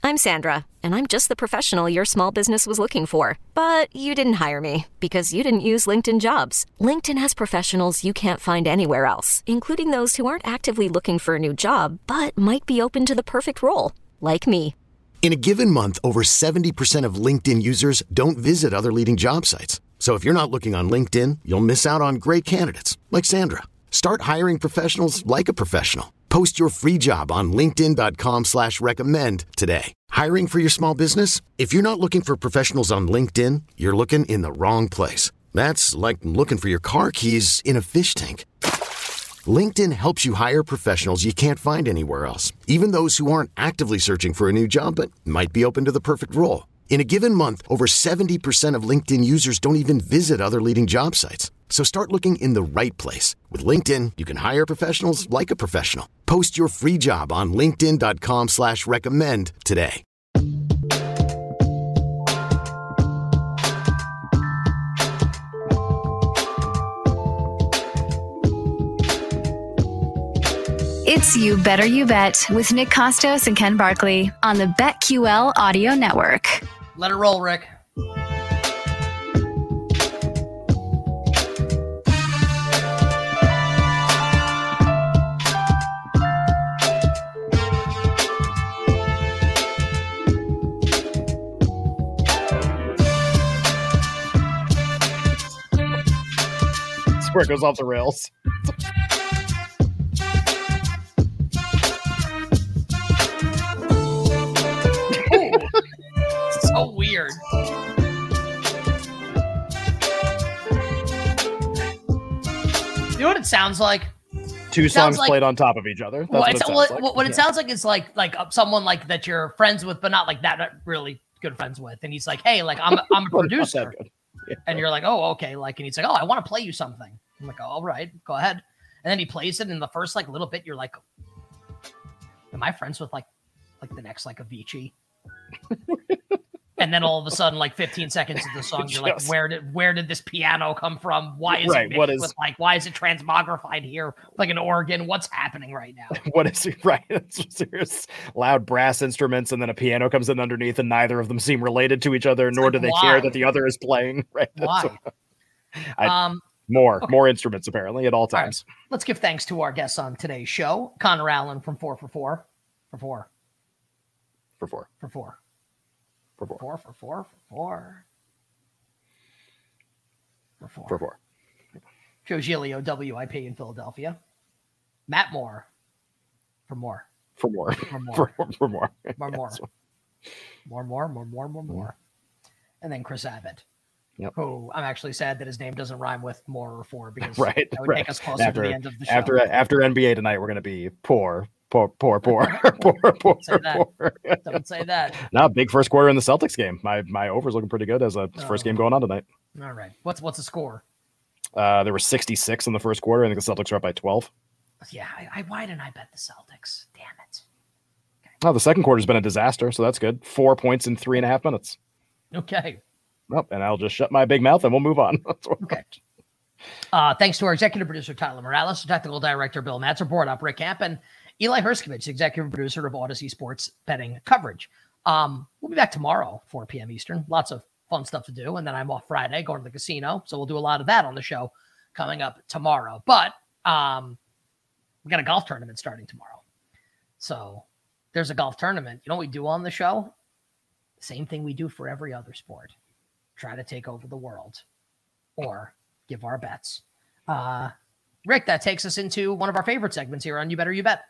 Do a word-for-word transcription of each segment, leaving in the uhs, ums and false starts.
I'm Sandra, and I'm just the professional your small business was looking for. But you didn't hire me because you didn't use LinkedIn Jobs. LinkedIn has professionals you can't find anywhere else, including those who aren't actively looking for a new job, but might be open to the perfect role, like me. In a given month, over seventy percent of LinkedIn users don't visit other leading job sites. So if you're not looking on LinkedIn, you'll miss out on great candidates like Sandra. Start hiring professionals like a professional. Post your free job on linkedin.com slash recommend today. Hiring for your small business? If you're not looking for professionals on LinkedIn, you're looking in the wrong place. That's like looking for your car keys in a fish tank. LinkedIn helps you hire professionals you can't find anywhere else, even those who aren't actively searching for a new job but might be open to the perfect role. In a given month, over seventy percent of LinkedIn users don't even visit other leading job sites. So start looking in the right place. With LinkedIn, you can hire professionals like a professional. Post your free job on linkedin.com slash recommend today. It's You Better You Bet with Nick Costos and Ken Barkley on the BetQL Audio Network. Let it roll, Rick. That's where it goes off the rails. So weird. You know what it sounds like? Two It sounds songs like, played on top of each other. That's well, what it it's, sounds what, like. what it Yeah. sounds like is like like uh, someone like that you're friends with, but not like that, not really good friends with. And he's like, "Hey, like I'm I'm a Well, not that producer," good. Yeah. and you're like, "Oh, okay." Like, and he's like, "Oh, I want to play you something." I'm like, "Oh, all right, go ahead." And then he plays it, and in the first like little bit, you're like, "Am I friends with like like the next like Avicii?" And then all of a sudden, like fifteen seconds of the song, you're like, Just- "Where did where did this piano come from? Why is Right, it mixed what is- with like why is it transmogrified here like an organ? What's happening right now?" What is it? Right? It's, there's loud brass instruments, and then a piano comes in underneath, and neither of them seem related to each other, nor like, do they why? care that the other is playing. Right? That's Why? what- I- um, more, okay. more instruments apparently at all all right, times. let's give thanks to our guests on today's show, Connor Allen from Four for Four, for Four, For four, for Four, for four, Four for Four, for Four, for Four, for four. Joe Giglio, W I P in Philadelphia, Matt Moore, for more, For more, for more. for, for more, more, more, Yes. more, more, more, more, more, more, and then Chris Abbott. Yep. Who I'm actually sad that his name doesn't rhyme with more or four because Right, that would right. take us closer After to the end of the show. after after N B A tonight, we're gonna be poor, poor, poor, poor, poor, poor, Say that. poor. Don't say that. No, big first quarter in the Celtics game. My my over's looking pretty good as a first Oh. game going on tonight. All right. What's what's the score? Uh, there were sixty-six in the first quarter. I think the Celtics are up by twelve. Yeah, I, I why didn't I bet the Celtics? Damn it. Oh, the second quarter's been a disaster, so that's good. Four points in three and a half minutes. Okay. Well, and I'll just shut my big mouth and we'll move on. Okay. Uh, thanks to our executive producer, Tyler Morales, technical director, Bill Matzer, board up, Rick Camp, and Eli Herskovich, executive producer of Odyssey Sports Betting Coverage. Um, we'll be back tomorrow, four p.m. Eastern. Lots of fun stuff to do. And then I'm off Friday, going to the casino. So we'll do a lot of that on the show coming up tomorrow. But um, we got a golf tournament starting tomorrow. So there's a golf tournament. You know what we do on the show? Same thing we do for every other sport. Try to take over the world or give our bets. Uh, Rick, that takes us into one of our favorite segments here on You Better You Bet.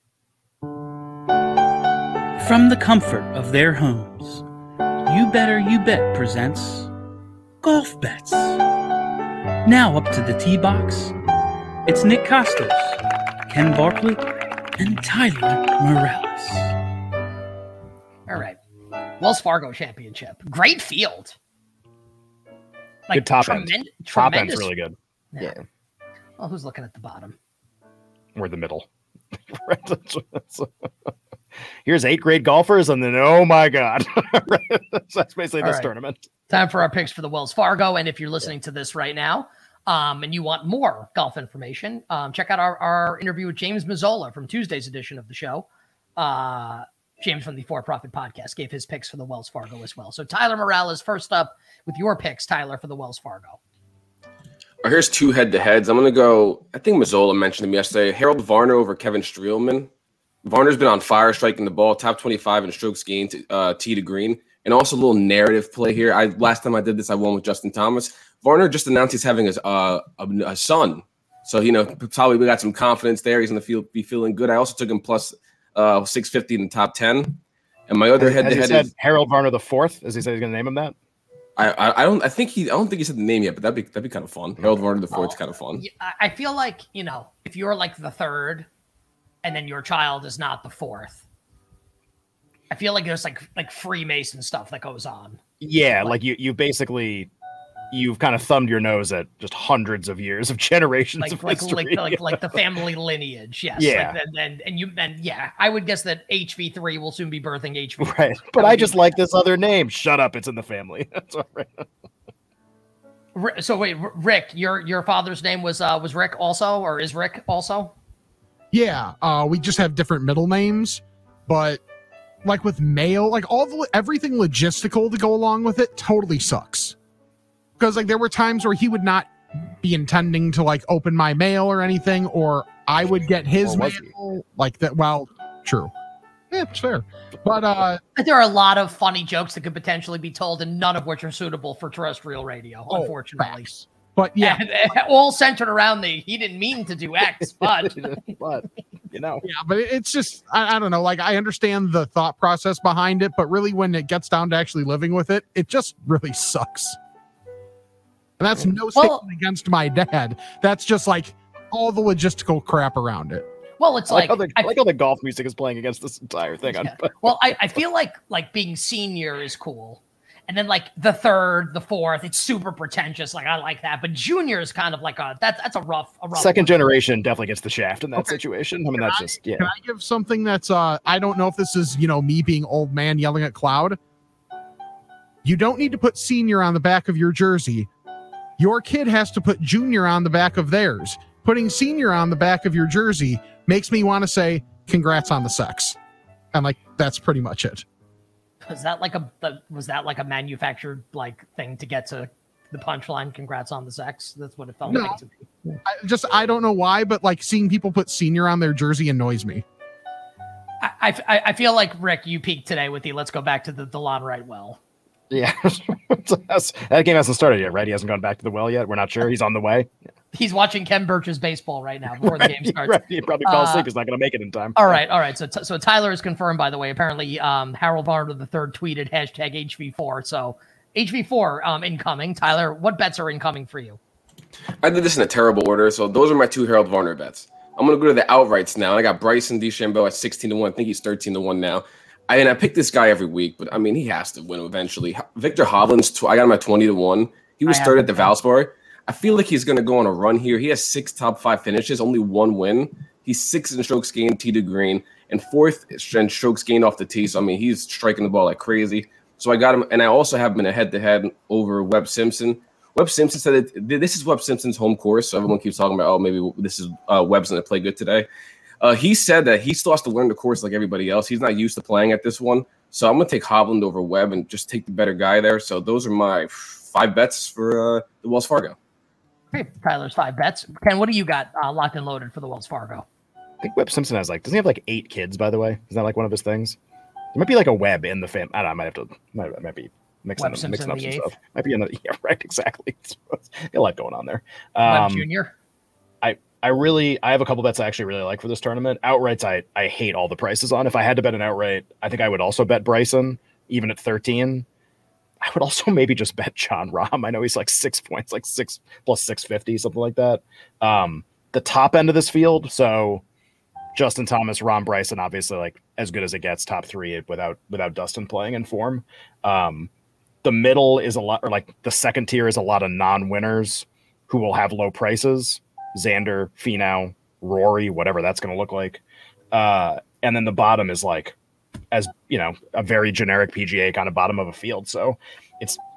From the comfort of their homes, You Better You Bet presents Golf Bets. Now up to the tee box, it's Nick Costos, Ken Barkley, and Tyler Morales. All right. Wells Fargo Championship. Great field. Like Good top end. tremen- Top end's tremendous- really good. Yeah. Well, who's looking at the bottom? Or the middle. Here's eight great golfers, and then oh my god, that's basically All this right. tournament. Time for our picks for the Wells Fargo. And if you're listening to this right now, um, and you want more golf information, um, check out our, our interview with James Mazzola from Tuesday's edition of the show. Uh, James from the For Profit Podcast gave his picks for the Wells Fargo as well. So Tyler Morales, first up with your picks, Tyler, for the Wells Fargo. Here's two head-to-heads. I'm going to go, I think Mazzola mentioned him yesterday, Harold Varner over Kevin Streelman. Varner's been on fire striking the ball, top twenty-five in strokes gained to uh, tee to green. And also a little narrative play here. I Last time I did this, I won with Justin Thomas. Varner just announced he's having a, uh, a, a son. So, you know, probably we got some confidence there. He's going to feel be feeling good. I also took him plus uh, six fifty in the top ten. And my other head-to-head is Harold Varner the fourth. As he said, he's going to name him that. I, I I don't I think he I don't think he said the name yet, but that'd be that'd be kind of fun. Harold Varner the fourth is kind of fun. I feel like, you know, if you're like the third, and then your child is not the fourth, I feel like there's like like Freemason stuff that goes on. Yeah, like, like you you basically you've kind of thumbed your nose at just hundreds of years of generations like, of like, history. Like, like, like the family lineage, yes. Yeah. Like, and, and and you and yeah, I would guess that H V three will soon be birthing H V four. Right. But I just like this other name. Shut up, it's in the family. That's all right. So wait, Rick, your your father's name was uh was Rick also, or is Rick also? Yeah, uh, we just have different middle names, but like with mail, like all the everything logistical to go along with it totally sucks. Because like there were times where he would not be intending to like open my mail or anything, or I would get his mail he? like that. Well, true, yeah, it's fair. But uh, there are a lot of funny jokes that could potentially be told, and none of which are suitable for terrestrial radio, oh, unfortunately. Facts. But yeah, and, and all centered around the he didn't mean to do X, but but you know, yeah, but it's just I, I don't know. Like I understand the thought process behind it, but really when it gets down to actually living with it, it just really sucks. And that's no well, statement against my dad. That's just like all the logistical crap around it. Well, it's I like, like how the, I like how the golf music is playing against this entire thing. Yeah. Well, I, I feel like like being senior is cool. And then like the third, the fourth, it's super pretentious. Like I like that, but junior is kind of like a that's that's a rough, a rough second one. generation definitely gets the shaft in that Okay. situation. I mean, Can that's I, just yeah. Can I give something that's uh I don't know if this is you know me being old man yelling at cloud. You don't need to put senior on the back of your jersey. Your kid has to put junior on the back of theirs. Putting senior on the back of your jersey makes me want to say congrats on the sex, and like that's pretty much it. Was that like a the, was that like a manufactured like thing to get to the punchline? Congrats on the sex. That's what it felt No. like to me. I just I don't know why, but like seeing people put senior on their jersey annoys me. I, I I feel like Rick, you peaked today with the let's go back to the DeLon Wright well. Yeah, that game hasn't started yet, right? He hasn't gone back to the well yet. We're not sure. He's on the way. He's watching Ken Birch's baseball right now before right, the game starts. Right. He probably fell asleep. Uh, He's not going to make it in time. All right, all right. So, so Tyler is confirmed. By the way, apparently, um, Harold Varner the third tweeted hashtag H V four. So, H V four um, incoming. Tyler, what bets are incoming for you? I did this in a terrible order, so those are my two Harold Varner bets. I'm going to go to the outrights now. I got Bryson DeChambeau at sixteen to one. I think he's thirteen to one now. I mean, I pick this guy every week, but I mean, he has to win eventually. Victor Hovland's, tw- I got him at twenty to one. He was third at the Valspar. I feel like he's going to go on a run here. He has six top five finishes, only one win. He's sixth in strokes gained tee to green and fourth in strokes gained off the tee. So, I mean, he's striking the ball like crazy. So I got him, and I also have him in a head-to-head over Webb Simpson. Webb Simpson said it, this is Webb Simpson's home course, so everyone keeps talking about, oh, maybe this is uh, Webb's going to play good today. Uh, he said that he still has to learn the course like everybody else. He's not used to playing at this one. So I'm going to take Hovland over Webb and just take the better guy there. So those are my five bets for uh, the Wells Fargo. Great. Tyler's five bets. Ken, what do you got uh, locked and loaded for the Wells Fargo? I think Webb Simpson has like, doesn't he have like eight kids, by the way? Isn't that like one of his things? There might be like a Webb in the family. I don't know. I might have to, might, might be mixing, Webb them, Simpson, mixing up the some eighth. stuff. Might be another, yeah, right, exactly. A lot going on there. Webb Um, Junior I, I really, I have a couple bets I actually really like for this tournament. Outrights, I, I hate all the prices on. If I had to bet an outright, I think I would also bet Bryson, even at thirteen. I would also maybe just bet John Rahm. I know he's like six points, like six plus six fifty, something like that. Um, the top end of this field, so Justin Thomas, Rahm, Bryson, obviously like as good as it gets, top three without without Dustin playing in form. Um, the middle is a lot, or like the second tier is a lot of non-winners who will have low prices. Xander, Finau, Rory, whatever that's going to look like. Uh, and then the bottom is like, as you know, a very generic P G A kind of bottom of a field. So it's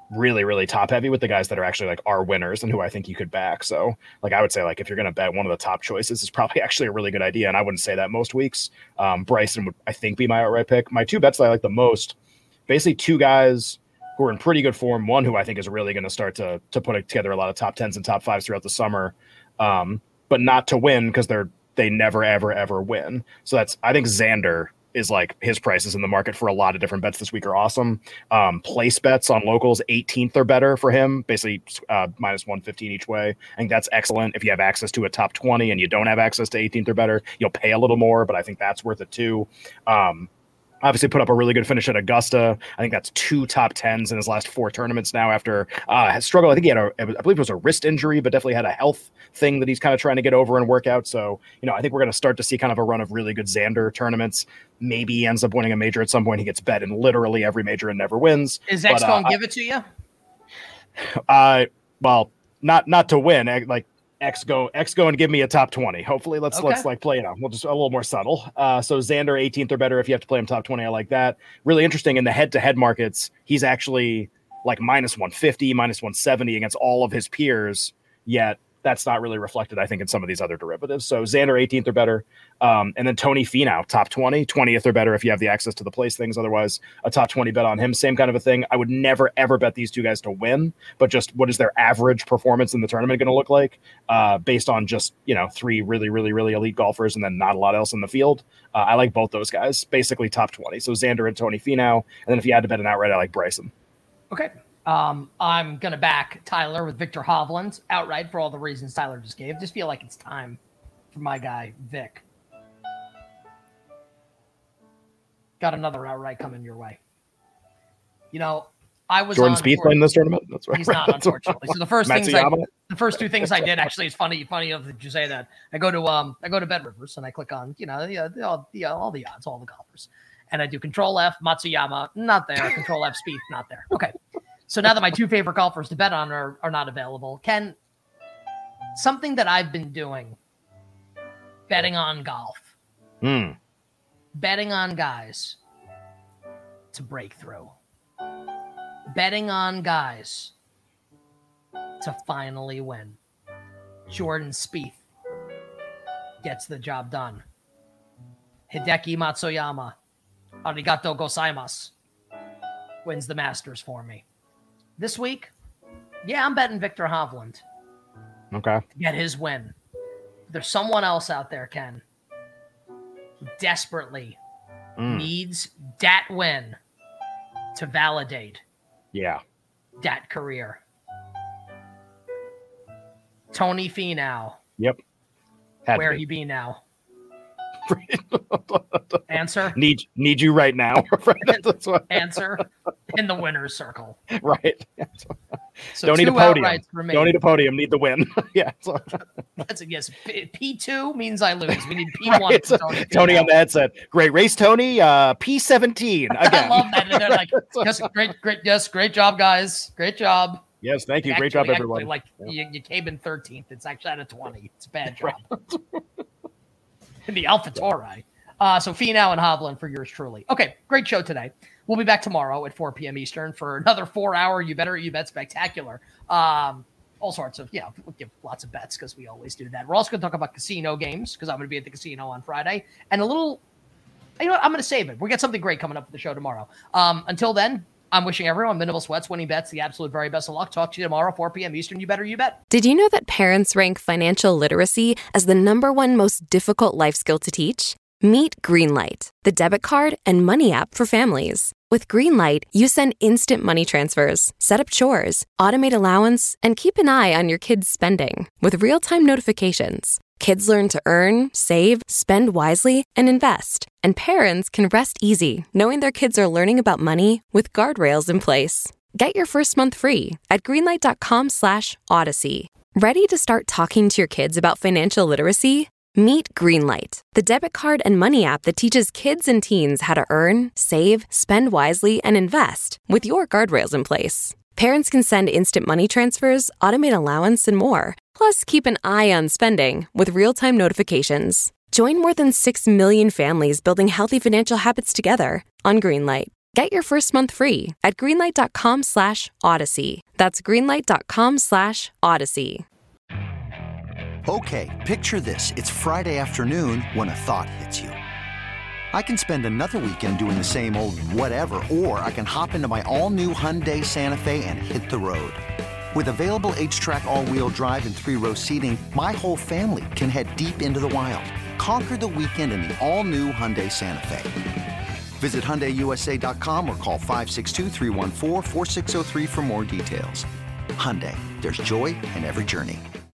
really, really top heavy with the guys that are actually like our winners and who I think you could back. So like, I would say like, if you're going to bet, one of the top choices is probably actually a really good idea. And I wouldn't say that most weeks. Um, Bryson would, I think, be my outright pick. My two bets that I like the most, basically two guys who are in pretty good form. One who I think is really going to start to, to put together a lot of top tens and top fives throughout the summer, um, but not to win because they're, they never, ever, ever win. So that's, I think Xander is like, his prices in the market for a lot of different bets this week are awesome. Um, place bets on locals, eighteenth or better for him, basically uh, minus one fifteen each way. I think that's excellent. If you have access to a top twenty and you don't have access to eighteenth or better, you'll pay a little more, but I think that's worth it too. Um, Obviously put up a really good finish at Augusta. I think that's two top tens in his last four tournaments now after uh, has struggled. I think he had a, I believe it was a wrist injury, but definitely had a health thing that he's kind of trying to get over and work out. So, you know, I think we're going to start to see kind of a run of really good Xander tournaments. Maybe he ends up winning a major at some point. He gets bet in literally every major and never wins. Is X but, going to uh, give it to you? Uh, well, not not to win. Like, X go X go and give me a top twenty. Hopefully let's Okay. let's like play it out. We'll just a little more subtle. Uh, so Xander eighteenth or better if you have to play him top twenty. I like that. Really interesting in the head to head markets. He's actually like minus one fifty, minus one seventy against all of his peers. Yet that's not really reflected, I think, in some of these other derivatives. So Xander eighteenth or better. Um, and then Tony Finau, top twenty, twentieth or better if you have the access to the place things. Otherwise, a top twenty bet on him. Same kind of a thing. I would never, ever bet these two guys to win, but just what is their average performance in the tournament going to look like uh, based on just, you know, three really, really, really elite golfers and then not a lot else in the field. Uh, I like both those guys, basically top twenty. So Xander and Tony Finau. And then if you had to bet an outright, I like Bryson. Okay. Um, I'm going to back Tyler with Victor Hovland outright for all the reasons Tyler just gave. Just feel like it's time for my guy, Vic. Got another outright coming your way. You know, I was Jordan on Spieth playing this tournament? That's right. He's not, unfortunately. So the first things I, Matsuyama? the first two things I did actually is funny. Funny of that you say that. I go to um I go to Bet Rivers and I click on you know the, the, all, the all the odds, all the golfers, and I do Control F, Matsuyama, not there. Control F, Spieth, not there. Okay. So now that my two favorite golfers to bet on are, are not available, Ken, something that I've been doing, betting on golf, Mm. betting on guys to break through, betting on guys to finally win. Jordan Spieth gets the job done. Hideki Matsuyama, arigato gozaimasu, wins the Masters for me. This week, yeah, I'm betting Victor Hovland Okay. to get his win. There's someone else out there, Ken, who desperately Mm. needs that win to validate Yeah. that career. Tony Finau. Yep. Had Where to be. he be now? Answer. Need need you right now. That's what, Answer. In the winner's circle. right. So Don't need a two podium. outrights for me. Don't need a podium. Need the win. yeah. So, That's a yes. P two means I lose. We need P right. one. For Tony, Tony Finau. on the headset. Great race, Tony. Uh, P seventeen again. I love that. And they're like, yes, great, great, yes, great job, guys. Great job. Yes, thank you. Great Actually- job, everyone. actually, Like Yeah. you, you came in thirteenth. It's actually at a twenty. It's a bad job. In the AlphaTauri. Uh, so Finau and Hovland for yours truly. Okay, great show today. We'll be back tomorrow at four p.m. Eastern for another four-hour You Better You Bet spectacular. Um, all sorts of, yeah, we'll give lots of bets because we always do that. We're also going to talk about casino games because I'm going to be at the casino on Friday. And a little, you know what, I'm going to save it. We'll get something great coming up for the show tomorrow. Um, until then, I'm wishing everyone minimal sweats, winning bets, the absolute very best of luck. Talk to you tomorrow, four p.m. Eastern. You Better You Bet. Did you know that parents rank financial literacy as the number one most difficult life skill to teach? Meet Greenlight, the debit card and money app for families. With Greenlight, you send instant money transfers, set up chores, automate allowance, and keep an eye on your kids' spending with real-time notifications. Kids learn to earn, save, spend wisely, and invest. And parents can rest easy knowing their kids are learning about money with guardrails in place. Get your first month free at greenlight.com slash odyssey. Ready to start talking to your kids about financial literacy? Meet Greenlight, the debit card and money app that teaches kids and teens how to earn, save, spend wisely, and invest with your guardrails in place. Parents can send instant money transfers, automate allowance, and more. Plus, keep an eye on spending with real-time notifications. Join more than six million families building healthy financial habits together on Greenlight. Get your first month free at greenlight.com slash odyssey. That's greenlight.com slash odyssey. Okay, picture this. It's Friday afternoon when a thought hits you. I can spend another weekend doing the same old whatever, or I can hop into my all-new Hyundai Santa Fe and hit the road. With available H-Track all-wheel drive and three-row seating, my whole family can head deep into the wild. Conquer the weekend in the all-new Hyundai Santa Fe. Visit Hyundai U S A dot com or call five six two, three one four, four six zero three for more details. Hyundai, there's joy in every journey.